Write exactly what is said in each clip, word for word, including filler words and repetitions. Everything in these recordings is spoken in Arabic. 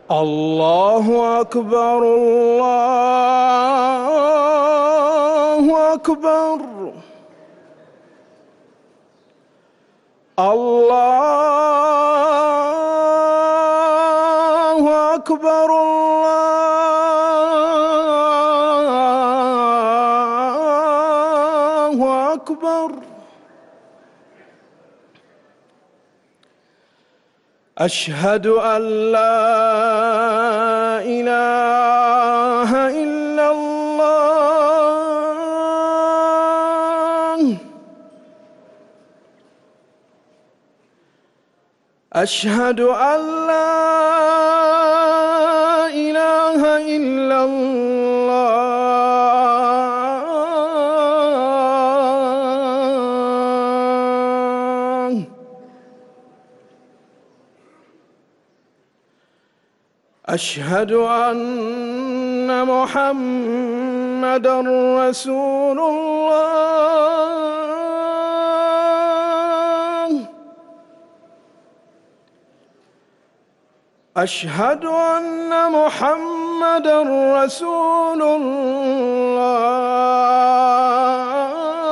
الله أكبر الله أكبر الله أكبر الله أكبر. أشهد أن لا إله إلا الله. أشهد أن لا إله إلا الله. أشهد أن محمدًا رسول الله. أشهد أن محمدًا رسول الله.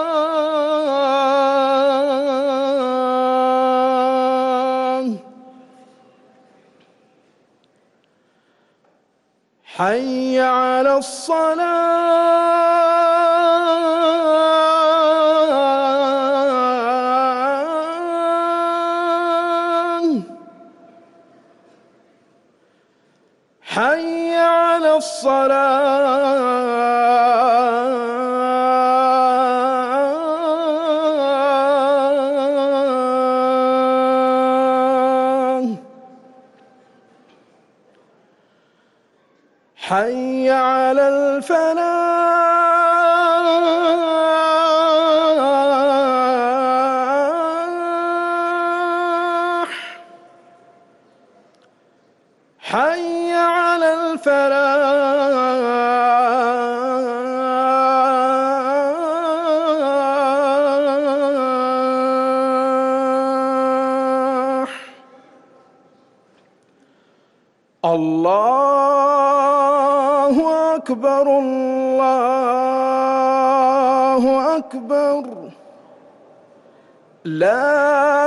حي على الصلاة. حي على الصلاة. حي على الفلاح. حي على الفلاح. الله أكبر الله أكبر. لا